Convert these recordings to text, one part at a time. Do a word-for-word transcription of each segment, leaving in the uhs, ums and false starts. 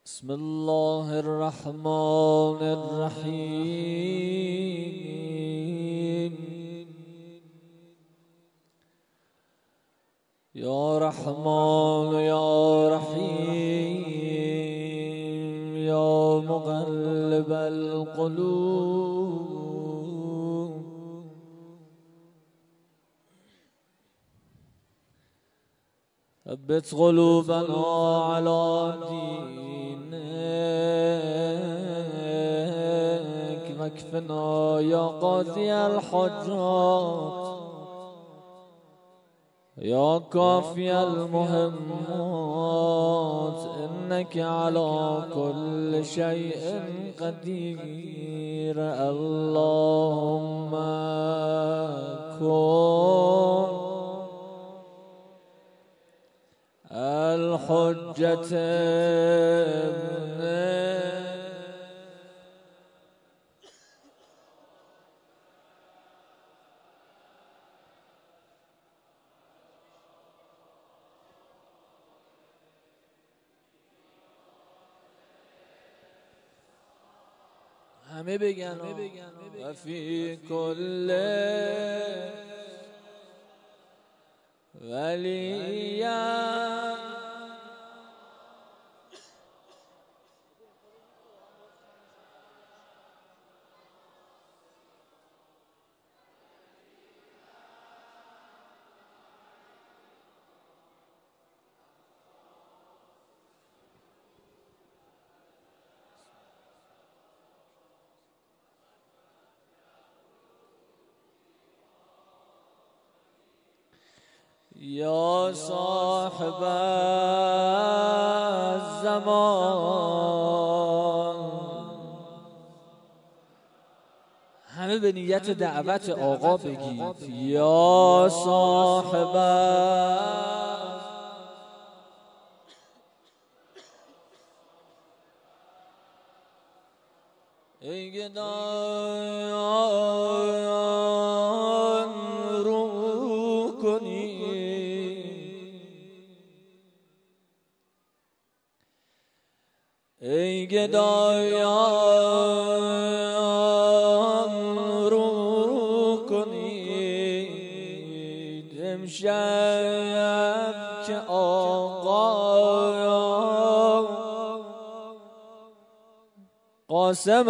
بسم الله الرحمن الرحيم. يا رحمن يا رحيم يا مقلب القلوب ثبت قلوبنا على دينك واكفنا يا قاضي الحاجات يا كافي المهمات إنك على كل شيء قدير. اللهم كن الحجة همه بگن و فی کل ولیم یا صاحب الزمان. همه به نیت دعوت آقا بگید یا صاحب ای گدایان رو کنی، ای گدایان رو کنید امشب که آقا قاسم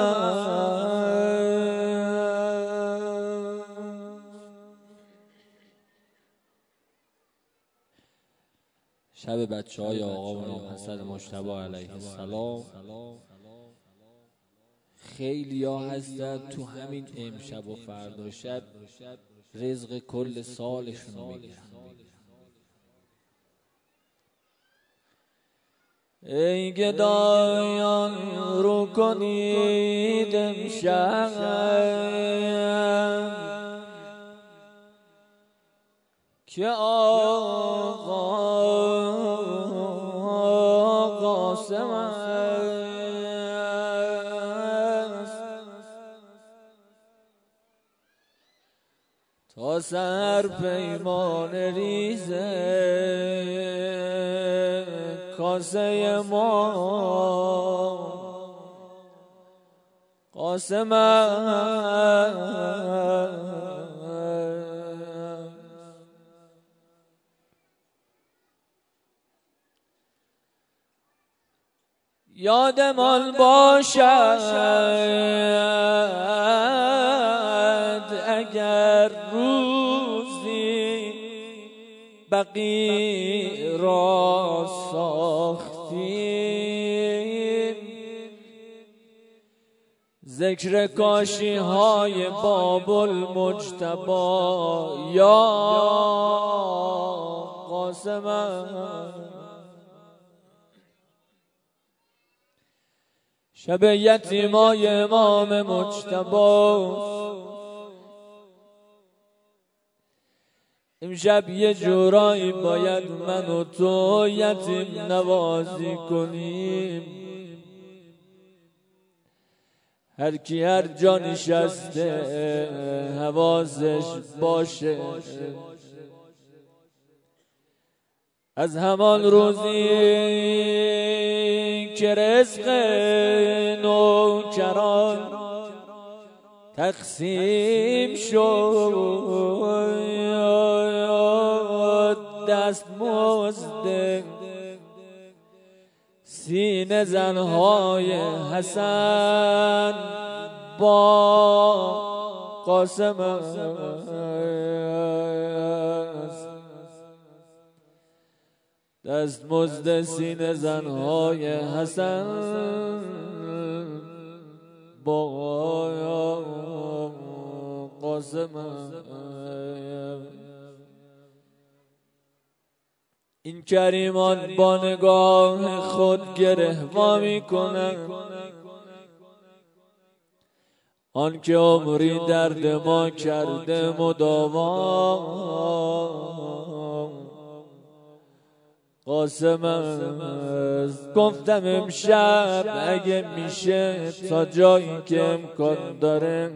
شب بچه های آقا و حسن مجتبی علیه السلام خیلی ها هستن تو همین امشب و فردا شب رزق کل سالشون رو میگیرن. ای گدایان رو کنید امشب که آقا قاسم است تا سر پیمان ریزه کاسه ما قاسم است. یادمان باشد اگر روزی بقیع را ساختیم ذکر کاشی های باب المجتبی یا قاسم. شب یتیمای امام مجتبی امشب یه جورایی باید من و تو یتیم نوازی کنیم. هر کی هر جا نشسته حواسش باشه از همان روزی که رزق نوکران تقسیم شد، دست مزد سینه زنهای حسن با قاسم است. دست مزد سینه زنهای حسن با قاسم است. این کریمان با نگاه خود گره وا می کنند، آن که عمری درد ما کرده مداوا قاسم است. گفتم امشب اگه میشه تا جایی که امکان داره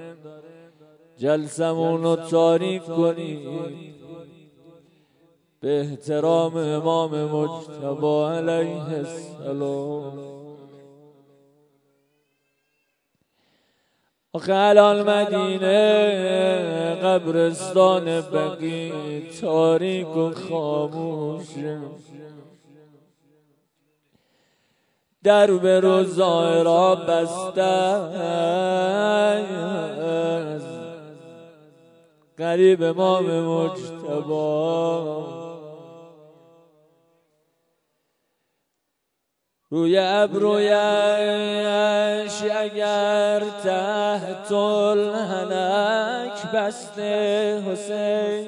جلسمونو تاریک کنید به احترام امام مجتبی علیه السلام. آخه الان مدینه قبرستان بقی تاریک و خاموشه، در به روزای را بسته است. قریب امام مجتبی روی ابرویش اگر تحت الحنک بسته حسین،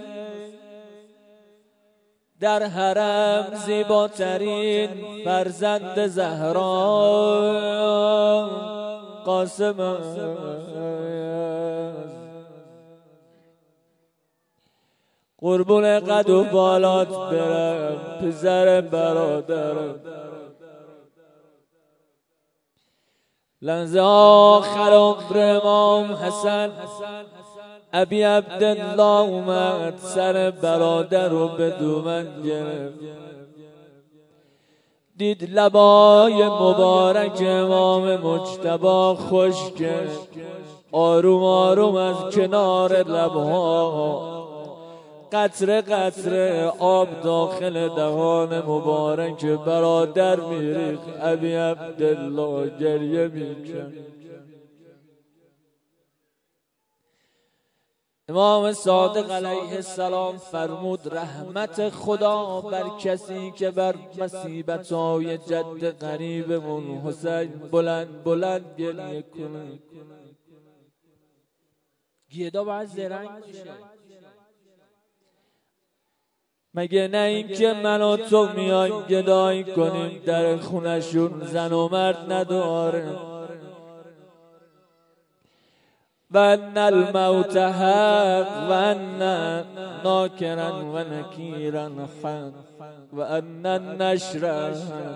در حرم زیباترین فرزند زهرا قاسم است. قربون قد و بالات برم پسر برادرم. لحظه آخر عمر امام حسن ابی عبدالله اومد، سر برادر رو به دومن گرفت، دید لبای مبارک امام مجتبی خشکه، آروم آروم از کنار لبها قطره قطره آب داخل دهان مبارک برادر میریخت. ابی عبدالله گریه میکرد. امام صادق علیه السلام فرمود رحمت خدا بر کسی که بر مصیبت‌های جد قریبمون حسین بلند بلند گریه کنه. گیدا باید زرنگ باشه، مگه نه این که من و تو میایم گدایی کنیم در خونشون زن و مرد نداره. و ان الموت حق و ان ناکرا و نکیرا حق و ان النشر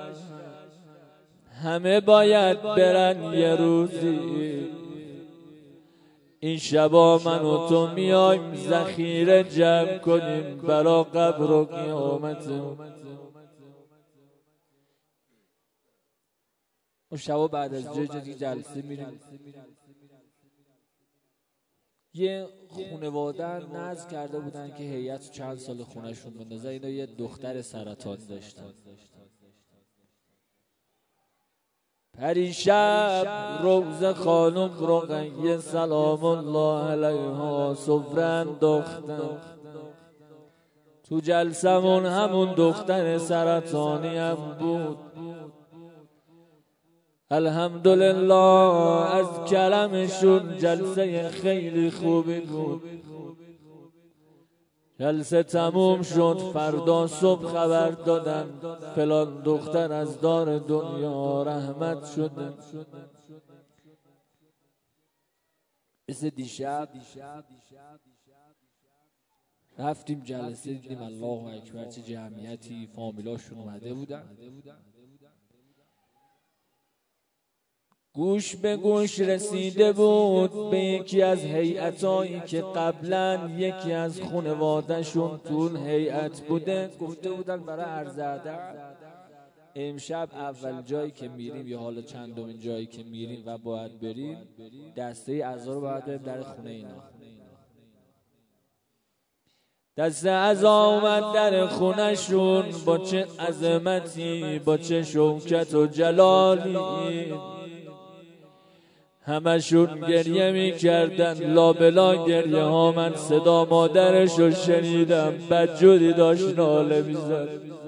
همه باید برن یه روزی. این شبا من و تو میایم ذخیره جمع کنیم برا قبر و قیامت. اون شبا بعد از جای جدی جلسه میریم، یه خانواده نذر کرده بودن که هیئت چند سال خونشون بندازه. اینا یه دختر سرطان داشتن. پریشب روز خانم رقیه سلام الله علیها سفره انداختن. تو جلسمون همون دختر سرطانی هم بود. الحمدلله از کرمشون جلسه خیلی خوبی بود. جلسه تموم شد، فردا صبح خبر دادن فلان دختر از دار دنیا رحمت شده. مثل دیشب رفتیم جلسه، دیدیم الله اکبر چه جمعیتی، فامیلاشون اومده بودن. گوش به گوش رسیده بود به یکی از هیئتایی که قبلا یکی از خانواده‌شون تو اون هیئت بوده. گفته بودن برای عرض ادب امشب اول جایی که میریم یا حالا چندمین جایی که میریم و باید بریم، دسته عزا رو باید بریم در خونه اینا. دسته عزا اومد در خونشون، با چه عظمتی، با چه شوکت و جلالی. همشون گریه می کردن، لابلا گریه ها. من صدا مادرش رو شنیدم، بدجوری داشت ناله می زد.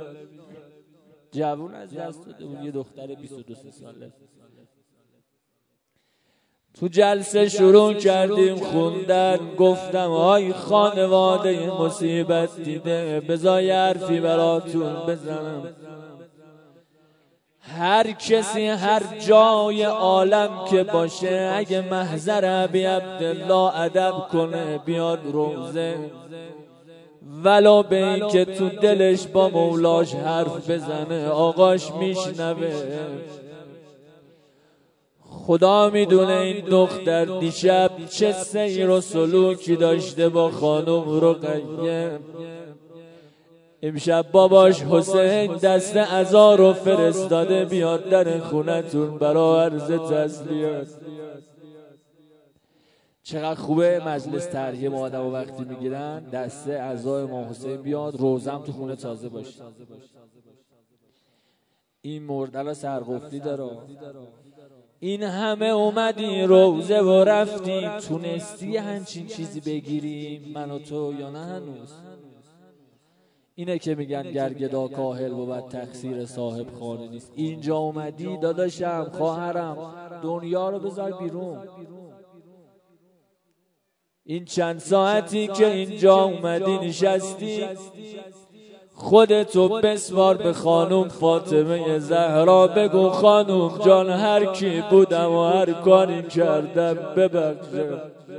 جوون از دست داده بود، یه دختر بیست و دو ساله. تو جلسه شروع کردیم خوندن. گفتم آی خانواده مصیبت دیده، بذار یه حرفی براتون بزنم. هر کسی هر جای عالم که باشه، اگه محضر ابی عبدالله ادب کنه بیاد روزه، ولو به این که تو دلش با مولاش حرف بزنه، آقاش میشنوه. خدا میدونه این دختر دیشب چه سیر و سلوکی داشته با خانم رقیه. امشب باباش حسین دست عزا رو فرستاده بیاد در خونتون برای عرض تسلیت. چقدر خوبه مجلس ترحیه ما آدم و وقتی میگیرن دسته عزا امام حسین بیاد، روزم تو خونه تازه باشه. این مردل سرقفلی داره. این همه اومدی روزه و رفتی، تونستی همچین چیزی بگیری من و تو یا نه هنوز؟ اینه که میگن گرگدا کاهل بود تقصیر صاحب خانه نیست. اینجا اومدی داداشم خواهرم، دنیا رو بذار بیرون. این چند ساعتی که اینجا اومدی نشستی، خودتو بسوار به خانم فاطمه زهرا، بگو خانم جان هر کی بودم و هر کاری کردم ببخشه.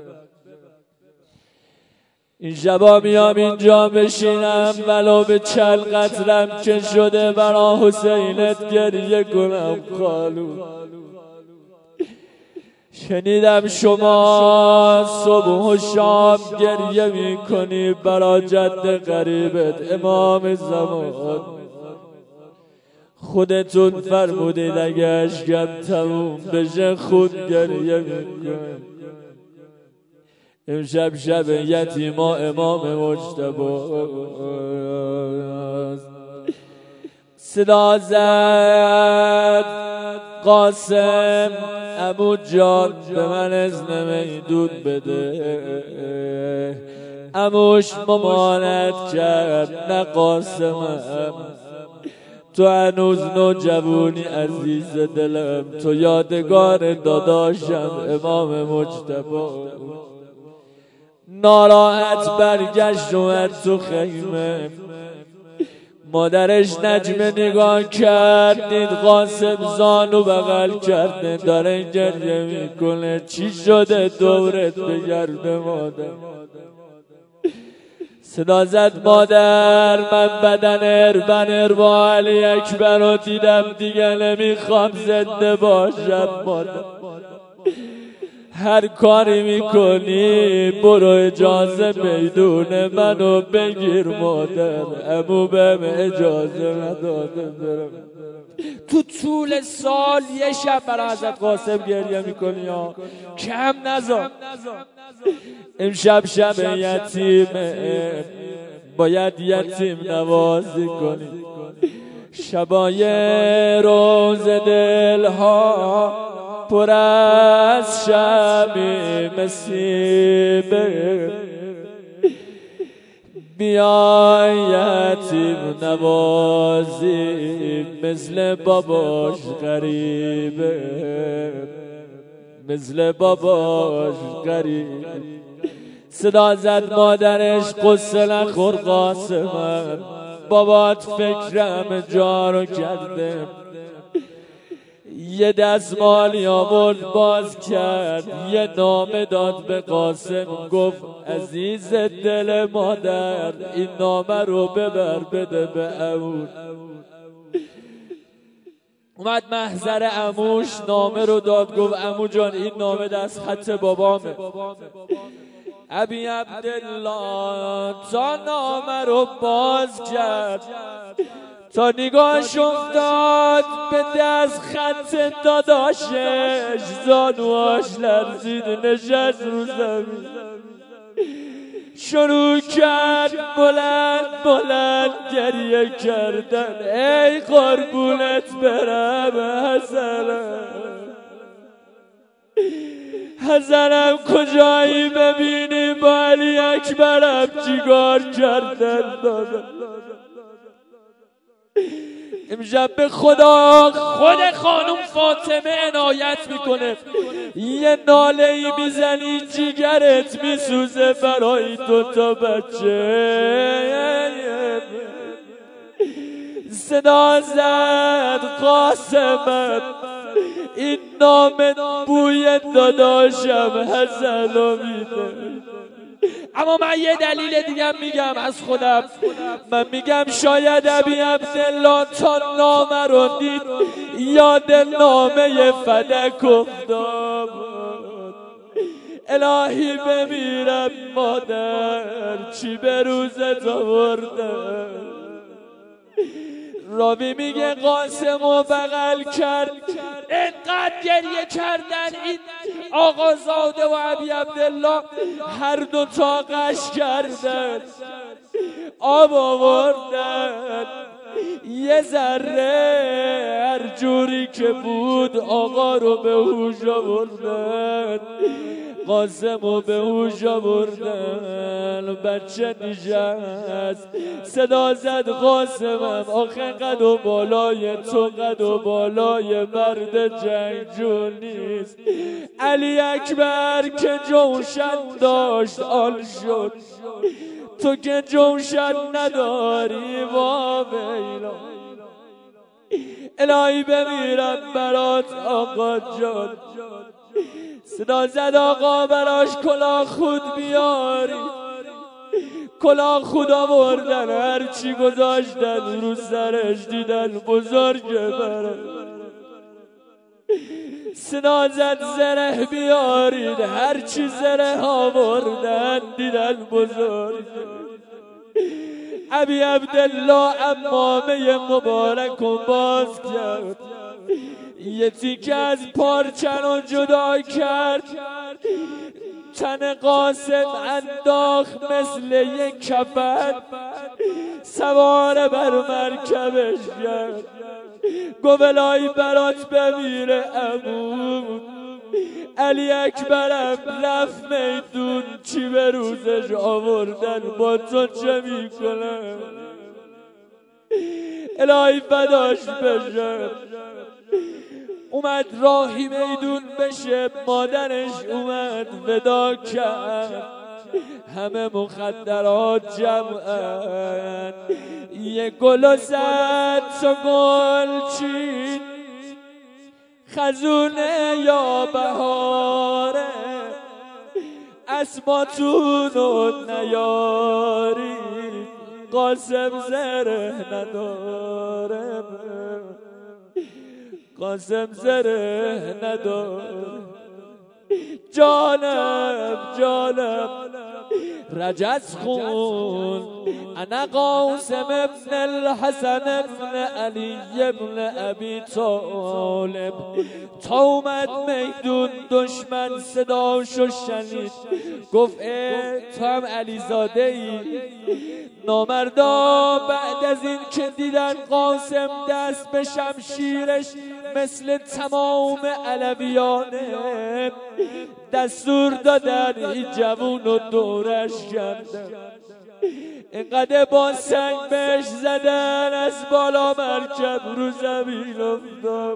این شبا میام اینجا بشینم، ولو به چل قتلم که شده برا حسینت گریه کنم. خالو شنیدم شما صبح و شام گریه میکنی برا جد غریبت امام زمان. خودتون فرمودید اگه اشکم تموم بشه خود گریه میکنم. امشب شب یتیما امام مجتبی صدا زد قاسم ابو جان به من اذن میدود بده. اموش ممانت کرد نه قاسمم، تو هنوز نوجوانی عزیز دلم، تو یادگار داداشم امام مجتبی. ناراحت برگشت اومد تو خیمه، مادرش نجمه نگاه کرد، دید قاسم زانو بغل کرده داره گریه میکنه. چی شده دورت بگرده مادر؟ صدا زد مادر من بدن اربن اربا علی اکبر رو دیدم دیگه نمیخوام زنده باشم مادر. هر کاری میکنی برو اجازه میدون منو بگیر مادر. عمو بهم اجازه نداده برم. تو طول سال یه شب برای حضرت قاسم گریه میکنی یا کم نذار. امشب شب یتیمه، باید یتیم نوازی کنی. شبای روز دلها پر از شمی مسیبه، بیای یتیم نوازی مثل باباش غریبه، مثل باباش غریب. صدا زد مادرش قصه نخور قاسمم، بابات فکرم جارو کرده. یه دستمالی آورد باز کرد، یه نامه داد به قاسم، گفت عزیز دل مادر این نامه رو ببر بده به عمو. اومد محضر عموش نامه رو داد، گفت عمو جان این نامه دست خط بابامه. ابی عبدالله تا نامه رو باز کرد، تا نگاهش افتاد به دست خط داداشش، زانوهاش لرزید نشست رو زمین، شروع کرد بلند بلند گریه کردن. ای قربونت برم حسنم، حسنم کجایی ببینی با علی اکبرم چیکار کردن دادم. امشب به خدا خود خانم فاطمه عنایت میکنه، یه ناله ای میزنی جیگرت میسوزه برای دوتا بچه. صدا زد قاسمم، این نام بوی داداشم حسنو میده. اما من یه دلیل دیگه میگم از خودم، من میگم شاید ابی عبدالله تا نامه رو دید یاد نامه فدک افتاد. الهی بمیرم مادر چی به روزت آوردم. راوی میگه قاسم و بغل کرد، اینقدر گریه کردن این آقازاده و ابی عبدالله، هر دو تا قش کردن، آب آوردن، یه ذره هر جوری که بود آقا رو به هوش آوردن، قاسم رو به هوش آوردن. بچه نشست صدا زد قاسمم آخه قد و بالای تو قد و بالای مرد جنگجو نیست. علی اکبر که جوشن داشت آن شد، تو که جوشن نداری وا ویلا. الهی بمیرم برات آقا جان. صدا زد آقا براش کلاه خود بیاری، کلاه خود آوردن، هرچی گذاشتن رو سرش دیدن بزرگه بره. صدا زد زره بیارید، هرچی زره آوردن دیدن بزرگه. ابی عبدالله امامه مبارک و باز کرد، یه تیکه از پارچه رو جدا کرد، تن قاسم انداخت مثل یک کفن، سوار بر مرکبش کرد. گفت الهی برات بمیره عمو، علی اکبرم رفت میدون چی به روزش آوردن، با تو چه میکنم. الهی فداش بشم. اومد راهی میدون بشه، مادرش اومد ودا کرد، همه مخدرات جمعن. یه گل و زد تا گل چین، خزونه یا بهاره، اسماتونو نیاری، قاسم زره نداره، قاسم زره نداره. جانم جانم رجز خون، انا قاسم ابن الحسن ابن علی ابن ابی طالب. تا اومد میدون دشمن صداشو شنید، گفت اه تو هم علی زاده ای؟ نامردا بعد از این که دیدن قاسم دست به شمشیرش مثل تمام علویانه، دستور دادن این جوون و دورش کردن. اینقدر با سنگ بهش زدن از بالا مرکب رو زمین افتاد.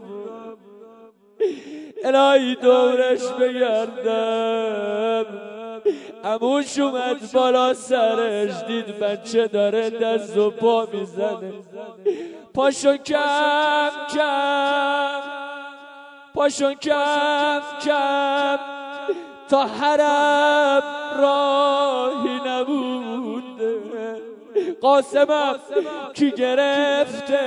الهی دورش بگردم. عموش اومد بالا سرش، دید بچه داره دست و پا میزنه. پاشو کم کم، پاشو کم کم، تا حرم راهی نبوده. قاسمم کی گرفته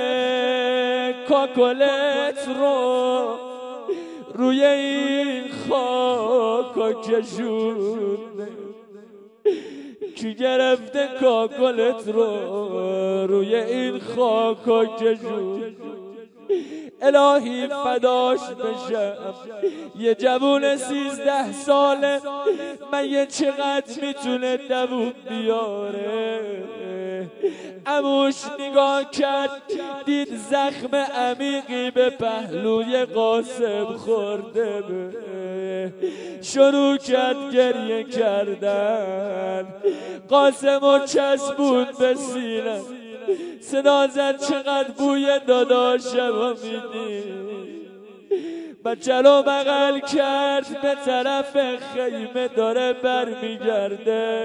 کاکلت رو، روی این خاکا کشونه. کی گرفته کاکلت رو روی این خاکا کشون الهی فداش بشم یه جوون سیزده ساله من یه چقدر میتونه دووم بیاره عموش نگاه کرد دید زخم عمیقی به پهلوی قاسم خورده به شروع کرد گریه کردن قاسمو چسبون به سینه صدا زد چقدر بوی داداشم میدی بچه رو بغل کرد به طرف خیمه داره برمیگرده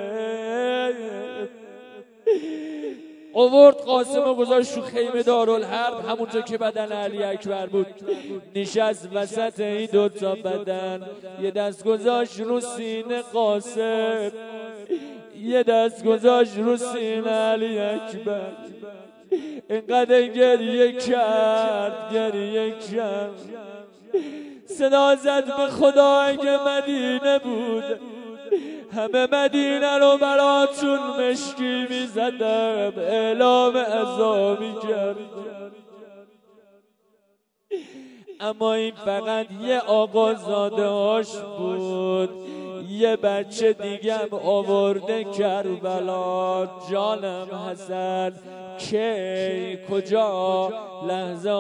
آورد قاسم و گذاشت تو خیمه دارالحرب همونجا که بدن علی اکبر بود نشست وسط این دوتا بدن یه دست گذاشت رو سینه قاسم یه دست گذاشت رو سینه علی اکبر اینقدر گریه کرد گریه کرد صدا زد به خدا اگه مدینه بود همه مدینه رو براتون مشکی میزدم اعلام عزا میکرد اما این فقط یه آقازاده هاش بود یه بچه دیگم آورده کربلا جانم حسن کی کجا لحظه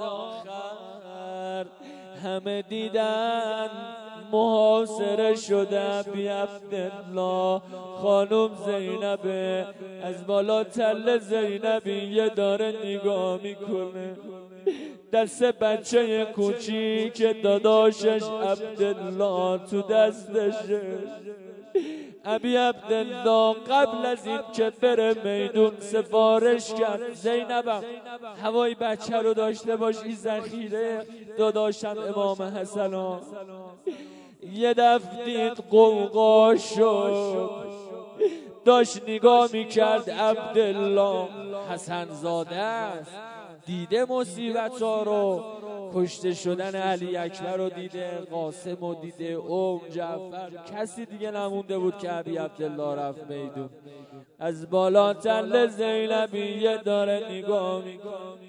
آخر همه دیدن محاصره شده بی عبدالله خانم زینبه از بالا تله زینبی یه داره نگاه میکنه دست بچه کوچیک داداشش عبدالله تو دستشه ابی عبدالله قبل از این که بره میدون سفارش کرد زینبم هوای بچه رو داشته باش این ذخیره داداشم امام حسن یه دفعه دید قوقا شد داشت نگاه میکرد عبدالله حسن زاده است دیده مصیبت ها رو کشته شدن علی اکبر رو دیده قاسم رو دیده ام جعفر کسی دیگه نمونده بود که ابی عبدالله رفت میدون از بالا تله زینبیه داره نگاه میکنه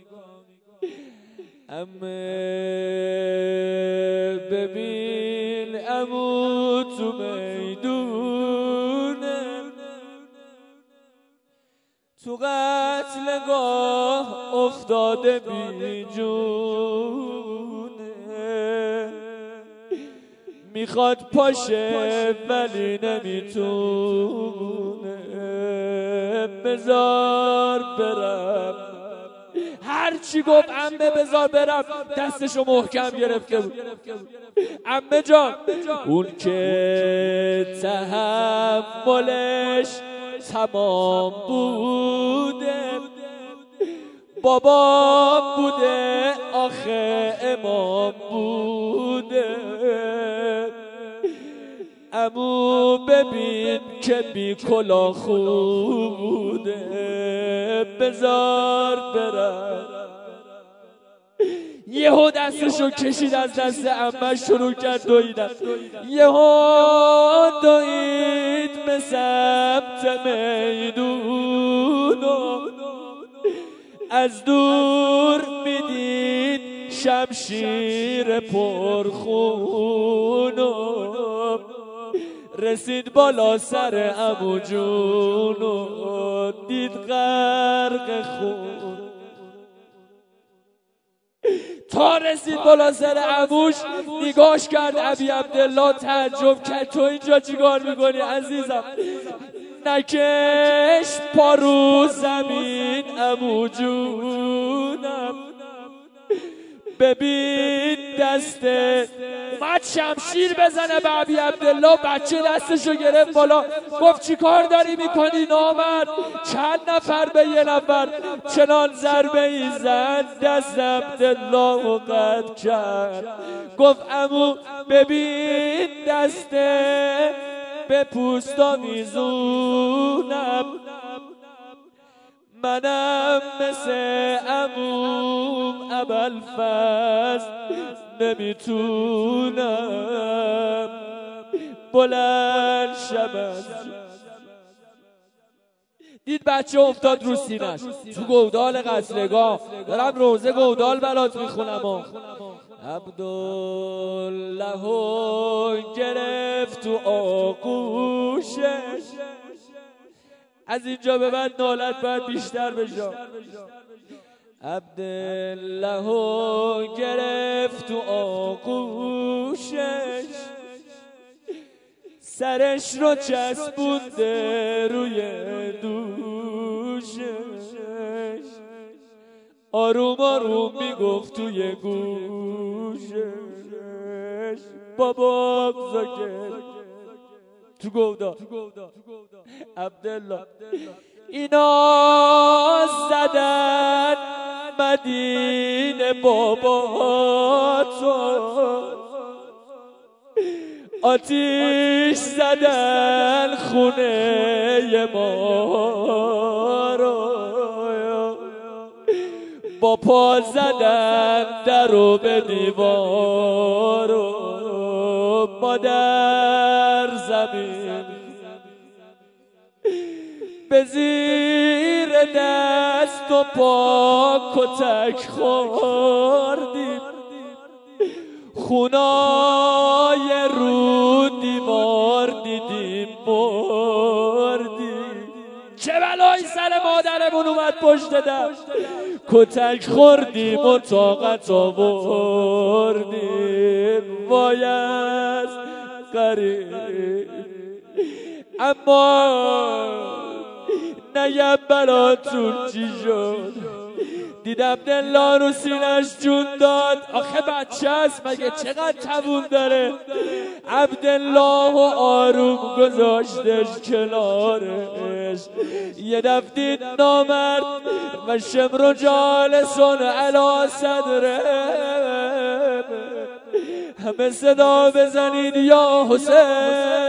امه ببین عمو تو میدونه تو قتلگاه افتاده بی جونه میخواد پاشه ولی نمیتونه بذار برم هرچی گفت عمه بذار برم دستشو محکم گرفته بود عمه جان اون که تحملش تمام بوده بابا بوده آخه امام بوده عمو ببین که بی کلاه خوده بذار برم یهو دستشو کشید از دست عمه شروع کرد دویدن یهو دوید به سمت میدون از دور میدید شمشیر پرخون رسید بالا سر عمو جون و دید غرق خون تا رسید بالا سر عموش نگاش کرد ابی عبدالله تعجب کرد تو اینجا چیکار میکنی عزیزم نکش پا رو زمین عمو جونم ببین دسته اومد شمشیر بزنه به ابی عبدالله بچه دستشو گرفت بالا گفت چی کار داری میکنی نامرد چند نفر به یه نفر چنان ضربه ای زد دست عبدالله و قطع کرد گفت عمو ببین دسته به پوست آویزونم منم مثل عموم ابوالفضل نمیتونم بلند شم دید بچه افتاد رو سینش تو گودال قتلگاه. دارم روزه گودال برات میخونم و عبدالله گرفت تو آغوشش. از اینجا به بعد نالت باید بیشتر بشه. عبدالله گرفت تو آغوشش، سرش رو چسبونده روی دوشش، آروم آروم میگفت توی گوشش بابا زاکر تو گودا عبدالله. اینا زدن مدینه بابا تو، آتیش زدن خونه ما رو، با پا زدن در و به دیوار و ما در زمین به زیر دست و پا کتک خوردیم، خونای رو دیوار دیدیم مردیم. چه بلایی سر مادرمون اومد پشت دست، کتک خوردیم و طاقت آوردیم. وای از غریب اما نگم براتون چی شد. دیدم عبدالله رو سینش جون داد. آخه بچه هست مگه چقدر توون داره. عبدالله و آروم گذاشتش کنارش. یه دفدید نامرد و شمر جالسون علا صدره، همه صدا بزنید یا حسین.